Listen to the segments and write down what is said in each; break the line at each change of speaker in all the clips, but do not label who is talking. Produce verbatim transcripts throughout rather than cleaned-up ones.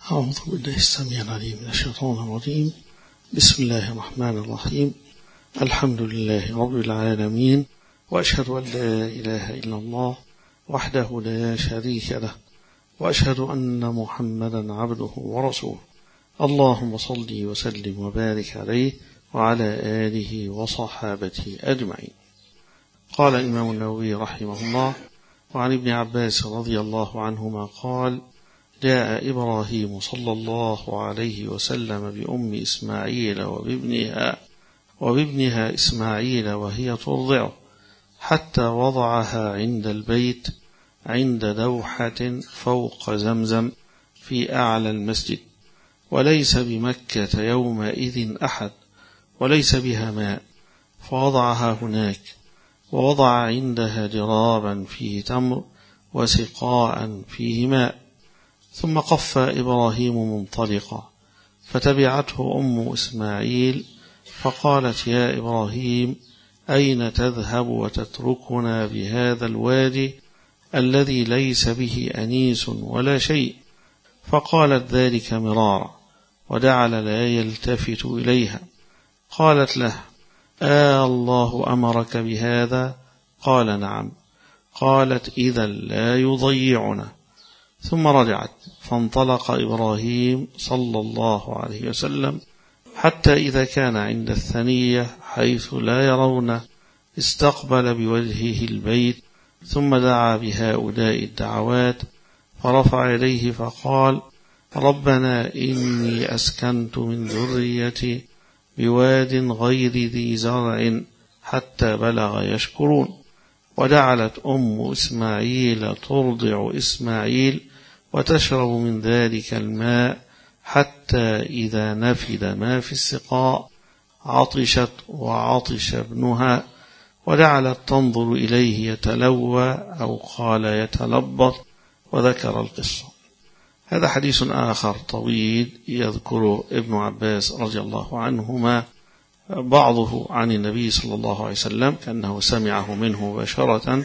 أعوذ بالله السميع العليم من الشيطان الرجيم. بسم الله الرحمن الرحيم. الحمد لله رب العالمين، وأشهد أن لا إله إلا الله وحده لا شريك له، وأشهد أن محمدا عبده ورسوله. اللهم صل وسلم وبارك عليه وعلى آله وصحابته أجمعين. قال الإمام النووي رحمه الله: وعن ابن عباس رضي الله عنهما قال: جاء إبراهيم صلى الله عليه وسلم بأم إسماعيل وبابنها وبابنها إسماعيل وهي ترضعه، حتى وضعها عند البيت عند دوحة فوق زمزم في أعلى المسجد، وليس بمكة يومئذ أحد، وليس بها ماء، فوضعها هناك، ووضع عندها جرابا فيه تمر وسقاء فيه ماء، ثم قف إبراهيم منطلقا، فتبعته أم إسماعيل فقالت: يا إبراهيم، أين تذهب وتتركنا بهذا الوادي الذي ليس به أنيس ولا شيء؟ فقالت ذلك مرارا، وجعل لا يلتفت إليها. قالت له: آه الله أمرك بهذا؟ قال: نعم. قالت: إذا لا يضيعنا. ثم رجعت، فانطلق إبراهيم صلى الله عليه وسلم حتى إذا كان عند الثنية حيث لا يرون، استقبل بوجهه البيت، ثم دعا بهؤلاء الدعوات، فرفع يديه فقال: ربنا إني أسكنت من ذريتي بواد غير ذي زرع حتى بلغ يشكرون. وجعلت أم إسماعيل ترضع إسماعيل وتشرب من ذلك الماء، حتى إذا نفد ما في السقاء عطشت وعطش ابنها، وجعلت تنظر إليه يتلوى أو قال يتلبط، وذكر القصة. هذا حديث آخر طويل يذكر ابن عباس رضي الله عنهما، بعضه عن النبي صلى الله عليه وسلم كأنه سمعه منه مباشرة،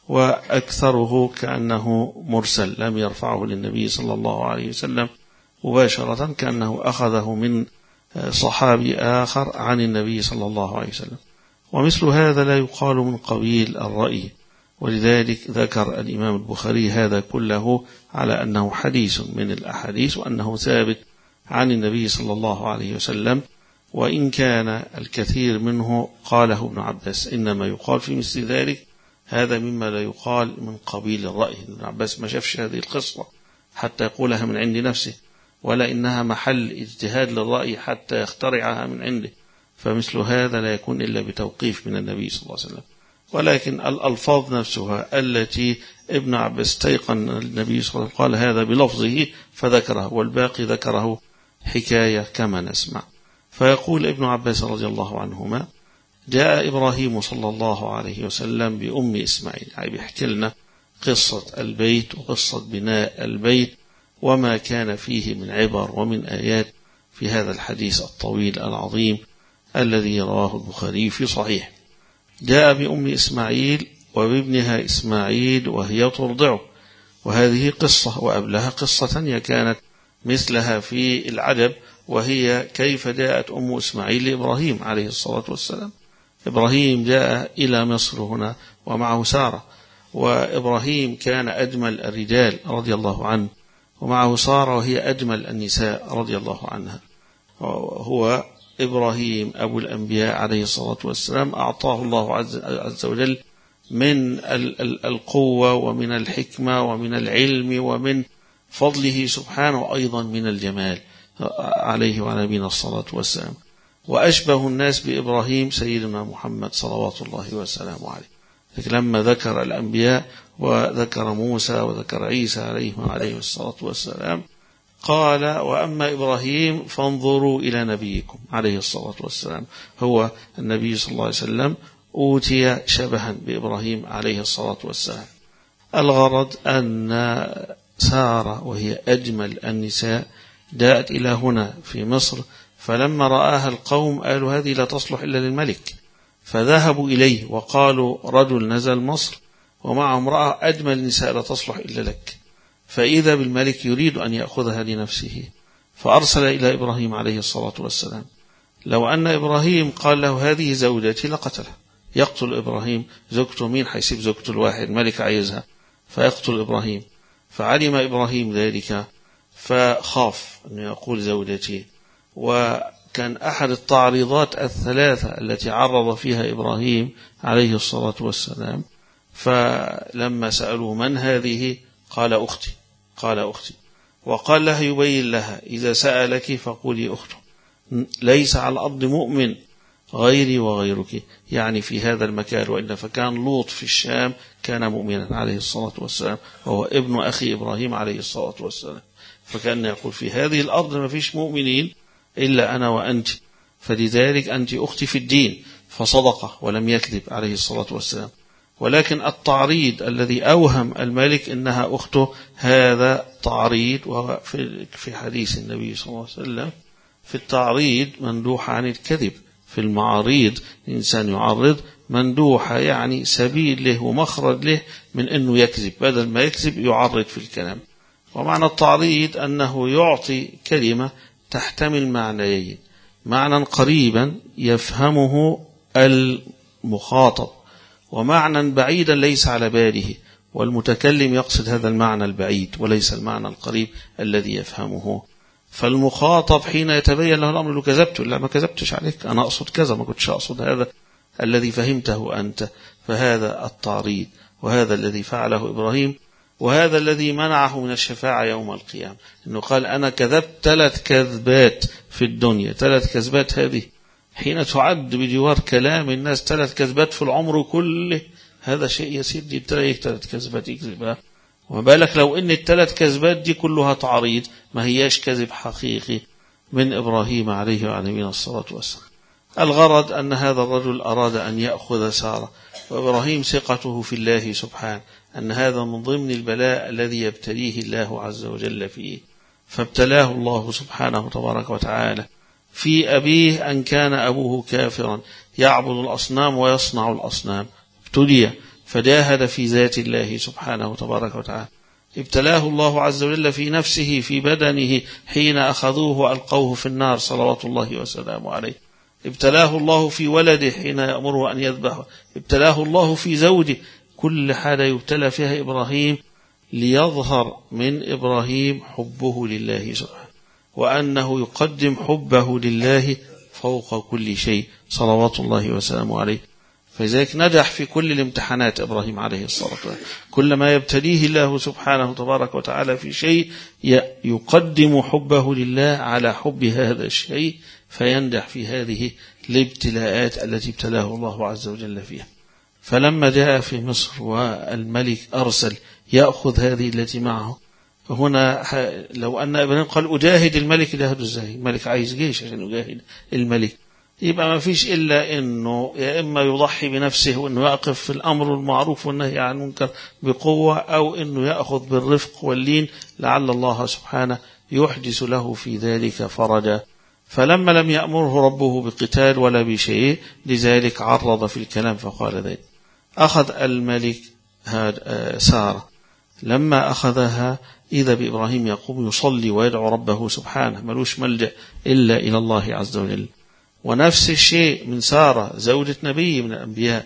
وأكثره كأنه مرسل لم يرفعه للنبي صلى الله عليه وسلم مباشرة، كأنه أخذه من صحابي آخر عن النبي صلى الله عليه وسلم. ومثل هذا لا يقال من قبيل الرأي، ولذلك ذكر الإمام البخاري هذا كله على أنه حديث من الأحاديث، وأنه ثابت عن النبي صلى الله عليه وسلم، وإن كان الكثير منه قاله ابن عباس. إنما يقال في مثل ذلك هذا مما لا يقال من قبيل الرأي. ابن عباس ما شافش هذه القصة حتى يقولها من عند نفسه، ولا إنها محل اجتهاد للرأي حتى يخترعها من عنده، فمثل هذا لا يكون إلا بتوقيف من النبي صلى الله عليه وسلم. ولكن الألفاظ نفسها التي ابن عباس استيقن النبي صلى الله عليه وسلم قال هذا بلفظه فذكره، والباقي ذكره حكاية كما نسمع. فيقول ابن عباس رضي الله عنهما: جاء إبراهيم صلى الله عليه وسلم بأم إسماعيل، يعني بيحكي لنا قصة البيت وقصة بناء البيت وما كان فيه من عبر ومن آيات في هذا الحديث الطويل العظيم الذي رواه البخاري في صحيح. جاء بأم إسماعيل وبابنها إسماعيل وهي ترضعه، وهذه قصة، وقبلها قصة ثانية كانت مثلها في العجب، وهي كيف جاءت أم إسماعيل لإبراهيم عليه الصلاة والسلام. إبراهيم جاء إلى مصر هنا ومعه سارة، وإبراهيم كان أجمل الرجال رضي الله عنه، ومعه سارة وهي أجمل النساء رضي الله عنها. هو إبراهيم أبو الأنبياء عليه الصلاة والسلام أعطاه الله عز وجل من القوة ومن الحكمة ومن العلم ومن فضله سبحانه، وأيضا من الجمال عليه وعلى نبينا الصلاة والسلام. وأشبه الناس بإبراهيم سيدنا محمد صلوات الله وسلامه عليه. لكن لما ذكر الأنبياء وذكر موسى وذكر عيسى عليه وعليه الصلاة والسلام قال: وأما إبراهيم فانظروا إلى نبيكم عليه الصلاة والسلام. هو النبي صلى الله عليه وسلم أوتي شبها بإبراهيم عليه الصلاة والسلام. الغرض أن سارة وهي أجمل النساء جاءت إلى هنا في مصر، فلما رآها القوم قالوا هذه لا تصلح إلا للملك، فذهبوا إليه وقالوا رجل نزل مصر ومعه امرأة أجمل النساء لا تصلح إلا لك، فإذا بالملك يريد أن يأخذها لنفسه، فأرسل إلى إبراهيم عليه الصلاة والسلام. لو أن إبراهيم قال له هذه زوجتي لقتلها، يقتل إبراهيم زوجته. مين حيسيب زوجته الواحد؟ الملك عايزها، فيقتل إبراهيم. فعلم إبراهيم ذلك فخاف أن يقول زوجتي. وكان أحد التعريضات الثلاثة التي عرض فيها إبراهيم عليه الصلاة والسلام، فلما سألوا من هذه قال أختي، قال أختي. وقال لها يبين لها إذا سألك فقولي أخته، ليس على الأرض مؤمن غيري وغيرك، يعني في هذا المكان. وإلا فكان لوط في الشام كان مؤمنا عليه الصلاة والسلام، وهو ابن أخي إبراهيم عليه الصلاة والسلام. فكان يقول في هذه الأرض ما فيش مؤمنين إلا أنا وأنت، فلذلك أنت أختي في الدين. فصدق ولم يكذب عليه الصلاة والسلام. ولكن التعريض الذي أوهم الملك إنها أخته هذا تعريض، وفي حديث النبي صلى الله عليه وسلم في التعريض مندوح عن الكذب. في المعاريض الإنسان يعرض مندوحة، يعني سبيل له ومخرج له من أنه يكذب، بدل ما يكذب يعرض في الكلام. ومعنى التعريض أنه يعطي كلمة تحتمل معنيين، معنى قريبا يفهمه المخاطب، ومعنى بعيدا ليس على باله، والمتكلم يقصد هذا المعنى البعيد وليس المعنى القريب الذي يفهمه. فالمخاطب حين يتبين له الأمر له كذبت، لا ما كذبتش عليك، أنا أقصد كذا، ما كنتش أقصد هذا الذي فهمته أنت. فهذا التعريض، وهذا الذي فعله إبراهيم، وهذا الذي منعه من الشفاعة يوم القيامة. إنه قال أنا كذبت ثلاث كذبات في الدنيا، ثلاث كذبات هذه حين تعد بجوار كلام الناس ثلاث كذبات في العمر كله، هذا شيء يسير جدا. ثلاث كذبات يكذبها، وما بالك لو ان الثلاث كذبات دي كلها تعريض، ما هياش كذب حقيقي من إبراهيم عليه وعلى نبينا الصلاة والسلام. الغرض أن هذا الرجل أراد أن يأخذ سارة، وإبراهيم ثقته في الله سبحانه أن هذا من ضمن البلاء الذي يبتليه الله عز وجل فيه. فابتلاه الله سبحانه تبارك وتعالى في أبيه أن كان أبوه كافرا يعبد الأصنام ويصنع الأصنام، ابتلي فجاهد في ذات الله سبحانه تبارك وتعالى. ابتلاه الله عز وجل في نفسه في بدنه حين أخذوه وألقوه في النار صلوات الله وسلامه عليه. ابتلاه الله في ولده حين يأمره أن يذبحه. ابتلاه الله في زوجه. كل حاجة يبتلى فيها إبراهيم ليظهر من إبراهيم حبه لله سبحانه، وأنه يقدم حبه لله فوق كل شيء صلوات الله وسلامه عليه. فلذلك نجح في كل الامتحانات إبراهيم عليه الصلاة والسلام. كلما يبتليه الله سبحانه تبارك وتعالى في شيء يقدم حبه لله على حب هذا الشيء، فينجح في هذه الابتلاءات التي ابتلاه الله عز وجل فيها. فلما جاء في مصر والملك أرسل يأخذ هذه التي معه، هنا لو أن ابراهيم قال أجاهد الملك، جاهده ازاي؟ الملك عايز جيش عشان يجاهد الملك، يبقى ما فيش إلا أنه يا إما يضحي بنفسه وأنه يقف في الأمر المعروف والنهي عن المنكر بقوة، أو أنه يأخذ بالرفق واللين لعل الله سبحانه يحدث له في ذلك فرجا. فلما لم يأمره ربه بقتال ولا بشيء، لذلك عرض في الكلام فقال ذلك. أخذ الملك سارة، لما أخذها إذا بإبراهيم يقوم يصلي ويدعو ربه سبحانه، ملوش ملجأ إلا إلى الله عز وجل. ونفس الشيء من سارة زوجة نبي من الأنبياء،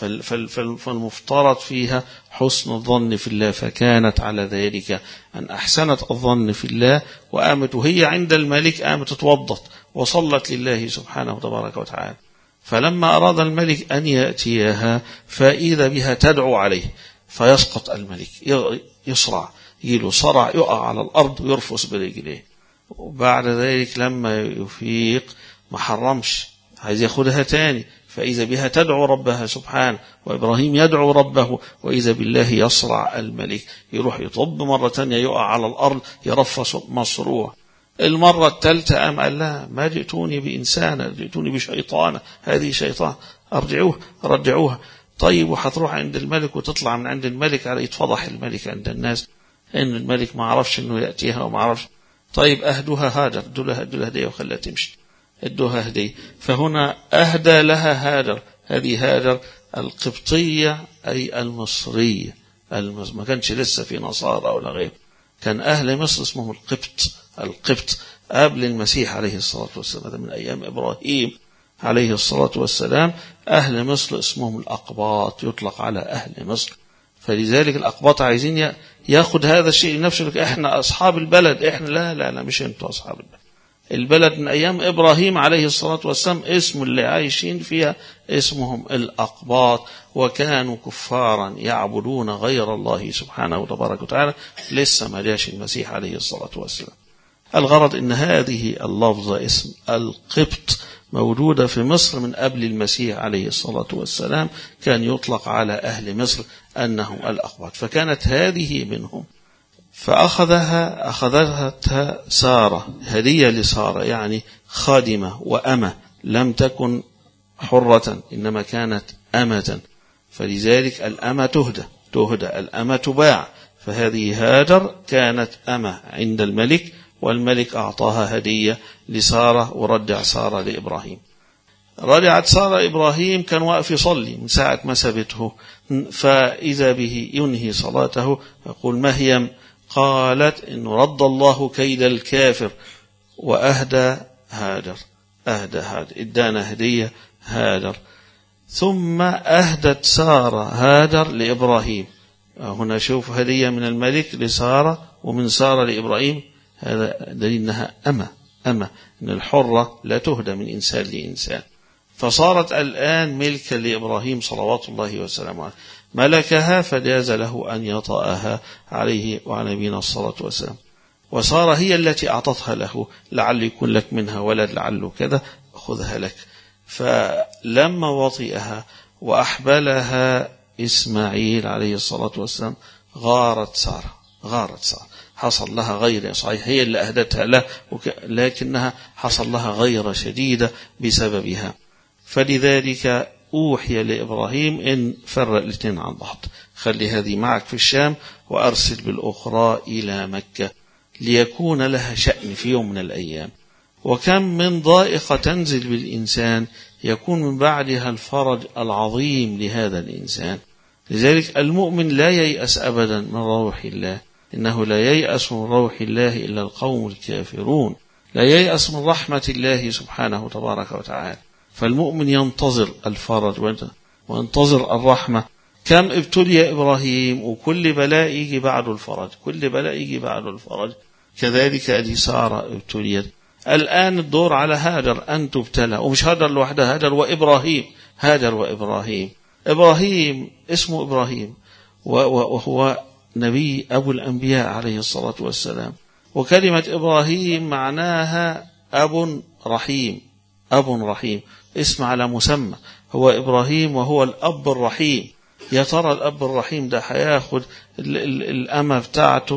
فالمفترض فيها حسن الظن في الله، فكانت على ذلك أن أحسنت الظن في الله، وآمت وهي عند الملك آمت توضت وصلت لله سبحانه تبارك وتعالى. فلما أراد الملك أن يأتيها فإذا بها تدعو عليه، فيسقط الملك يصرع، يجيله صرع يقع على الأرض ويرفس برجليه. وبعد ذلك لما يفيق ما حرمش، عايز ياخدها تاني، فإذا بها تدعو ربها سبحانه، وإبراهيم يدعو ربه، وإذا بالله يصرع الملك، يروح يطب مرة تانية يقع على الأرض يرفس مصروع. المرة الثالثة أم قال لها ما جئتوني بإنسانة، جئتوني بشيطانة، هذه شيطان، أرجعوه رجعوها. طيب وحتروح عند الملك وتطلع من عند الملك على يتفضح الملك عند الناس إن الملك ما عرفش إنه يأتيها وما عرفش. طيب أهدوها هاجر، ادولها ادولها هدية وخلها تمشي، ادوها هدية. فهنا أهدى لها هاجر، هذه هاجر القبطية أي المصرية، المصر ما كانش لسه في نصارى ولا غير، كان أهل مصر اسمهم القبط. القبط قبل المسيح عليه الصلاة والسلام، هذا من أيام إبراهيم عليه الصلاة والسلام. أهل مصر اسمهم الأقباط، يطلق على أهل مصر. فلذلك الأقباط عايزين ياخد هذا الشيء لنفسه، احنا أصحاب البلد، احنا لا لا لا مش انتوا أصحاب البلد. البلد من أيام إبراهيم عليه الصلاة والسلام اسم اللي عايشين فيها اسمهم الأقباط، وكانوا كفارا يعبدون غير الله سبحانه وتبارك وتعالى. لسه ما جاش المسيح عليه الصلاة والسلام. الغرض ان هذه اللفظة اسم القبط موجودة في مصر من قبل المسيح عليه الصلاة والسلام، كان يطلق على أهل مصر أنهم الأقباط، فكانت هذه منهم. فأخذها أخذتها سارة هدية لسارة، يعني خادمة وأمة، لم تكن حرة إنما كانت أمة، فلذلك الأمة تهدى تهدى الأمة تباع. فهذه هاجر كانت أمة عند الملك، والملك أعطاها هدية لسارة ورجع سارة لإبراهيم. رجعت سارة إبراهيم كان واقف يصلي من ساعة ما سبته، فإذا به ينهي صلاته يقول ما هي؟ قالت إنه رد الله كيد الكافر وأهدى هاجر. أهدى هاجر إدانا هدية هاجر. ثم أهدت سارة هاجر لإبراهيم. هنا شوف هدية من الملك لسارة ومن سارة لإبراهيم، هذا دليل أنها أمة أمة إن الحرة لا تهدى من إنسان لإنسان. فصارت الآن ملكا لإبراهيم صلوات الله وسلامه عليه، ملكها فجاز له أن يطأها عليه وعلى نبينا الصلاة والسلام. وصار هي التي أعطتها له، لعل يكون لك منها ولد، لعله كذا، خذها لك. فلما وطئها وأحبلها إسماعيل عليه الصلاة والسلام غارت سارة غارت سارة حصل لها غيرة، صحيح هي اللي أهدتها له، لكنها حصل لها غيرة شديدة بسببها. فلذلك أوحي لإبراهيم إن فرق الاثنين عن بعض، خلي هذه معك في الشام وأرسل بالأخرى إلى مكة ليكون لها شأن في يوم من الأيام. وكم من ضائقة تنزل بالإنسان يكون من بعدها الفرج العظيم لهذا الإنسان. لذلك المؤمن لا ييأس أبدا من روح الله، إنه لا ييأس من روح الله إلا القوم الكافرون، لا ييأس من رحمة الله سبحانه تبارك وتعالى. فالمؤمن ينتظر الفرج وينتظر الرحمة. كم ابتلي إبراهيم وكل بلاء يجي بعده الفرج، كل بلاء يجي بعده الفرج. كذلك أدي سارة ابتليت. الآن الدور على هاجر أن تبتلى، ومش هاجر لوحدها، هاجر وإبراهيم هاجر وإبراهيم إبراهيم اسمه إبراهيم وهو نبي أبو الأنبياء عليه الصلاة والسلام. وكلمة إبراهيم معناها أب رحيم، أب رحيم، اسم على مسمى، هو إبراهيم وهو الأب الرحيم. يا ترى الأب الرحيم ده هياخد الأمة بتاعته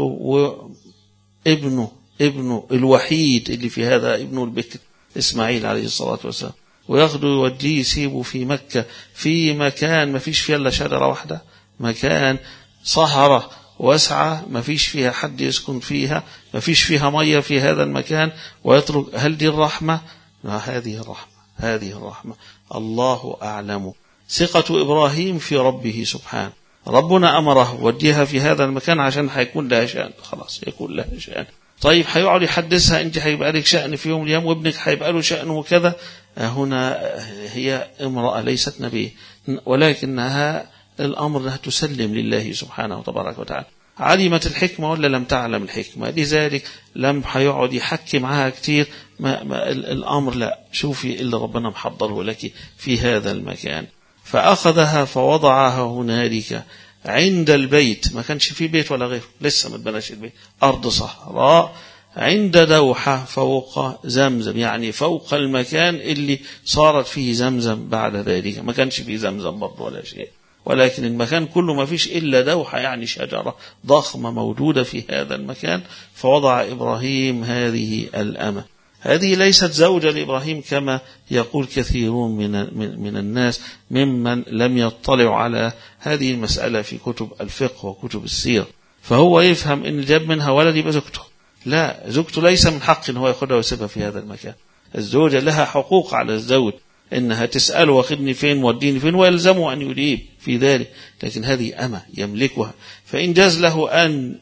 وابنه ابنه الوحيد اللي في هذا ابنه البكر إسماعيل عليه الصلاة والسلام، وياخده يوديه يسيبه في مكة في مكان ما فيش فيها إلا شجرة واحدة، مكان صحراء واسعة ما فيش فيها حد يسكن فيها، ما فيش فيها مية في هذا المكان، ويترك. هل دي الرحمة؟ لا، هذه الرحمة هذه الرحمة الله أعلم. ثقة إبراهيم في ربه سبحانه، ربنا أمره وديها في هذا المكان عشان هيكون لها شأن، خلاص يكون لها شأن. طيب هيقعد يحدثها أنت هيبقى لك شأن في يوم اليوم، وابنك هيبقى له شأن وكذا. هنا هي امرأة ليست نبي، ولكنها الأمر أنها تسلم لله سبحانه وتبارك وتعالى. علمت الحكمة ولا لم تعلم الحكمة، لذلك لم هيقعد يحكي معها كتير. ما ما الأمر لا، شوفي اللي ربنا محضره لك في هذا المكان. فأخذها فوضعها هنالك عند البيت، ما كانش في بيت ولا غيره، لسه ما اتبناش البيت، أرض صحراء عند دوحة فوق زمزم، يعني فوق المكان اللي صارت فيه زمزم بعد ذلك. ما كانش فيه زمزم برضه ولا شيء، ولكن المكان كله ما فيش إلا دوحة، يعني شجرة ضخمة موجودة في هذا المكان. فوضع إبراهيم هذه الأمة. هذه ليست زوجة لإبراهيم كما يقول كثيرون من, من, من الناس ممن لم يطلعوا على هذه المسألة في كتب الفقه وكتب السيرة. فهو يفهم إن جاب منها ولد يبقى زوجته. لا، زوجته ليس من حق إن هو يأخذها ويسيبها في هذا المكان. الزوجة لها حقوق على الزوج، إنها تسأله واخدني فين وديني فين، ويلزمه أن يجيب في ذلك. لكن هذه أمة يملكها، فإن جاز له أن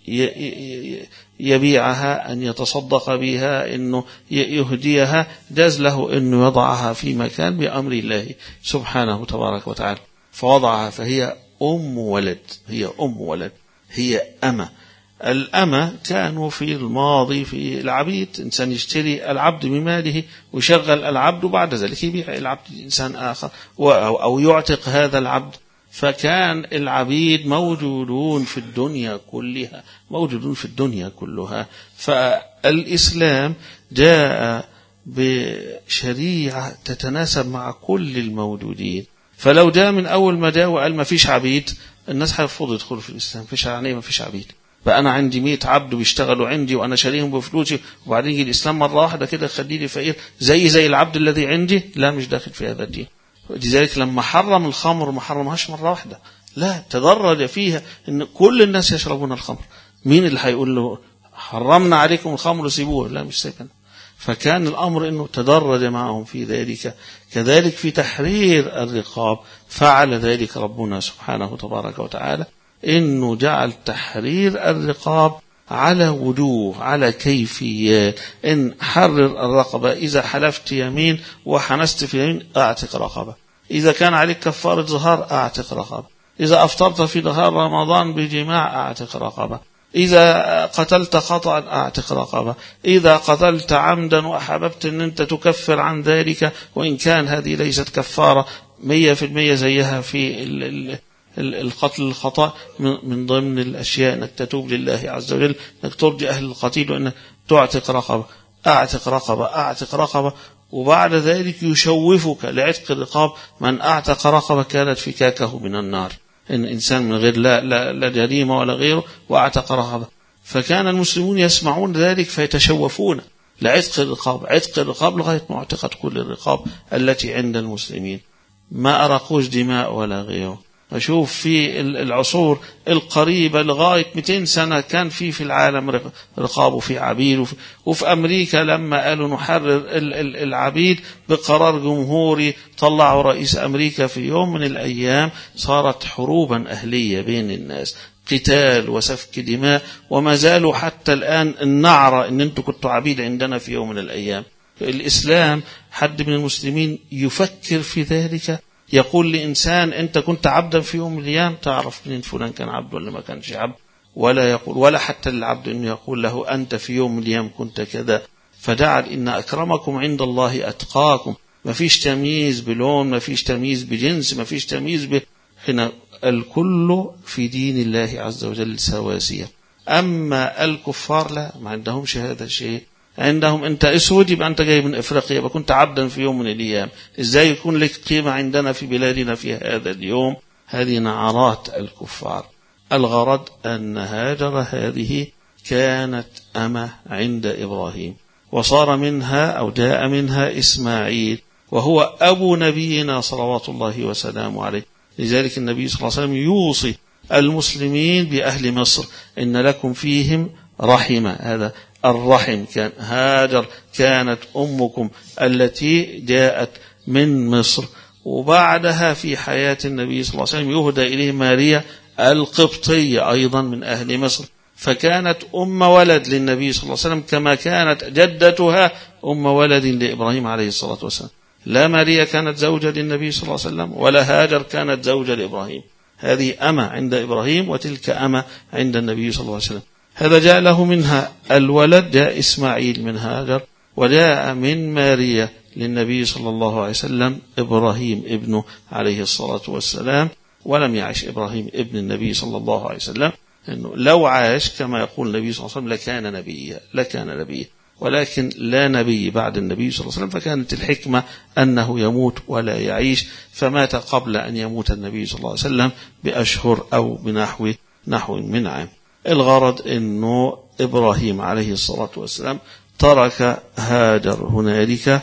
يبيعها، أن يتصدق بها، أنه يهديها، جاز له أنه يضعها في مكان بأمر الله سبحانه تبارك وتعالى، فوضعها، فهي أم ولد، هي أم ولد، هي أمة. الأمة كانوا في الماضي في العبيد، إنسان يشتري العبد بماله ويشغل العبد وبعد ذلك يبيع العبد لإنسان آخر أو يعتق هذا العبد. فكان العبيد موجودون في الدنيا كلها، موجودون في الدنيا كلها. فالإسلام جاء بشريعة تتناسب مع كل الموجودين. فلو جاء من أول ما جاء وقال ما فيش عبيد، الناس هيرفضوا يدخلوا في الإسلام. فيش يعني ما فيش عبيد، بقى أنا عندي مئة عبد بيشتغلوا عندي وأنا شاريهم بفلوسي، وبعدين يجي الإسلام مرة واحدة كده خليني فقير زي زي العبد الذي عندي؟ لا، مش داخل في هذا الدين. لذلك لما حرم الخمر ما حرمهاش مرة واحدة، لا، تدرج فيها إن كل الناس يشربون الخمر. مين اللي هيقول له حرمنا عليكم الخمر وسيبوه؟ لا، مش سيبنا. فكان الأمر إنه تدرج معهم في ذلك. كذلك في تحرير الرقاب فعل ذلك ربنا سبحانه تبارك وتعالى، إنه جعل تحرير الرقاب على وجوه، على كيفية. إن حرر الرقبة، إذا حلفت يمين وحنست في يمين أعتق رقبة، إذا كان عليك كفارة ظهار أعتق رقبة، إذا أفطرت في نهار رمضان بجماع أعتق رقبة، إذا قتلت خطأ أعتق رقبة، إذا قتلت عمدا وأحببت أن أنت تكفر عن ذلك وإن كان هذه ليست كفارة مية في المية زيها في القتل الخطأ، من ضمن الأشياء أنك تتوب لله عز وجل، أنك ترجي أهل القتيل، وأنك تعتق رقبة، أعتق رقبة، أعتق رقبة. وبعد ذلك يشوفك لعتق الرقاب. من أعتق رقبة كانت فكاكه من النار. إن إنسان من غير لا, لا, لا جريمة ولا غيره وأعتق رقبة، فكان المسلمون يسمعون ذلك فيتشوفون لعتق الرقاب، عتق الرقاب لغاية معتقد كل الرقاب التي عند المسلمين، ما أرقوش دماء ولا غيره. أشوف في العصور القريبة لغاية مئتين سنة كان في في العالم رقاب وفي عبيد. وفي, وفي أمريكا لما قالوا نحرر العبيد بقرار جمهوري طلعوا رئيس أمريكا، في يوم من الأيام صارت حروبا أهلية بين الناس، قتال وسفك دماء، وما زالوا حتى الآن النعرة إن أنتم كنتوا عبيد عندنا في يوم من الأيام. الإسلام حد من المسلمين يفكر في ذلك؟ يقول لإنسان أنت كنت عبدا في يوم من الأيام، تعرف من فلان كان عبد ولا ما كانش عبد؟ ولا يقول، ولا حتى للعبد أنه يقول له أنت في يوم من الأيام كنت كذا. فجعل إن أكرمكم عند الله أتقاكم. ما فيش تمييز بلون، ما فيش تمييز بجنس، ما فيش تمييز ب... هنا الكل في دين الله عز وجل سواسية. أما الكفار لا، ما عندهمش هذا الشيء. عندهم أنت أسود يبقى أنت جاي من إفريقيا، يبقى كنت عبدا في يوم من الأيام، إزاي يكون لك قيمة عندنا في بلادنا في هذا اليوم؟ هذه نعرات الكفار. الغرض أن هاجر هذه كانت أمة عند إبراهيم، وصار منها أو جاء منها إسماعيل، وهو أبو نبينا صلوات الله وسلامه عليه. لذلك النبي صلى الله عليه وسلم يوصي المسلمين بأهل مصر إن لكم فيهم رحمة. هذا الرحم كان هاجر كانت أمكم التي جاءت من مصر. وبعدها في حياة النبي صلى الله عليه وسلم يهدى إليه ماريا القبطية أيضا من أهل مصر، فكانت أم ولد للنبي صلى الله عليه وسلم كما كانت جدتها أم ولد لإبراهيم عليه الصلاة والسلام. لا ماريا كانت زوجة للنبي صلى الله عليه وسلم، ولا هاجر كانت زوجة لإبراهيم. هذه أمة عند إبراهيم، وتلك أمة عند النبي صلى الله عليه وسلم. هذا جاء له منها الولد، جاء إسماعيل من هاجر، وجاء من ماريا للنبي صلى الله عليه وسلم إبراهيم ابنه عليه الصلاة والسلام. ولم يعش إبراهيم ابن النبي صلى الله عليه وسلم، إنه لو عاش كما يقول النبي صلى الله عليه وسلم لكان نبيا، لكان نبيا، ولكن لا نبي بعد النبي صلى الله عليه وسلم، فكانت الحكمة أنه يموت ولا يعيش، فمات قبل أن يموت النبي صلى الله عليه وسلم بأشهر أو بنحو نحو من عام. الغرض أنه إبراهيم عليه الصلاة والسلام ترك هاجر هنالك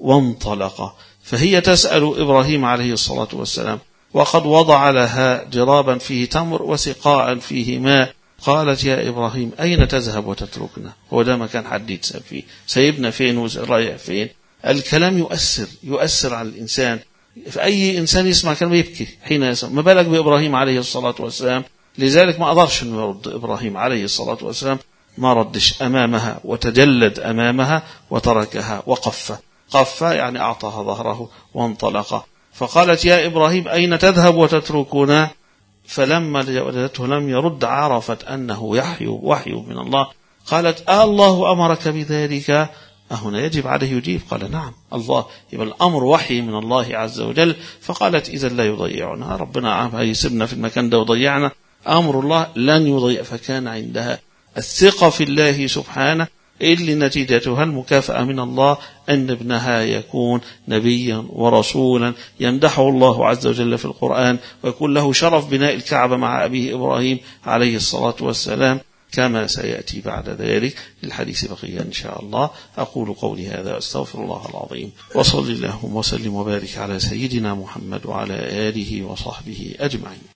وانطلق، فهي تسأل إبراهيم عليه الصلاة والسلام، وقد وضع لها جرابا فيه تمر وسقاء فيه ماء. قالت يا إبراهيم أين تذهب وتتركنا؟ هو ده ما كان حد يتساب فيه، سيبنا فين ورايح فين؟ الكلام يؤثر يؤثر على الإنسان. في أي إنسان يسمع كلمة يبكي حين يسمع، ما بالك بإبراهيم عليه الصلاة والسلام لذلك ما قدرش أن يرد إبراهيم عليه الصلاة والسلام، ما ردش أمامها وتجلد أمامها وتركها وقف. قف يعني أعطاها ظهره وانطلق. فقالت يا إبراهيم أين تذهب وتتركنا؟ فلما وجدته لم يرد عرفت أنه يحي وحي من الله. قالت آه الله أمرك بذلك؟ هنا يجب عليه يجيب. قال نعم الله، يبقى الأمر وحي من الله عز وجل. فقالت إذا لا يضيعنا، ربنا هيسيبنا في المكان ده وضيعنا؟ أمر الله لن يضيع. فكان عندها الثقة في الله سبحانه، اللي نتيجتها المكافأة من الله أن ابنها يكون نبيا ورسولا يمدحه الله عز وجل في القرآن، ويكون له شرف بناء الكعبة مع أبيه إبراهيم عليه الصلاة والسلام، كما سيأتي بعد ذلك. للحديث بقية إن شاء الله. أقول قولي هذا وأستغفر الله العظيم، وصلي اللهم وسلم وبارك على سيدنا محمد وعلى آله وصحبه أجمعين.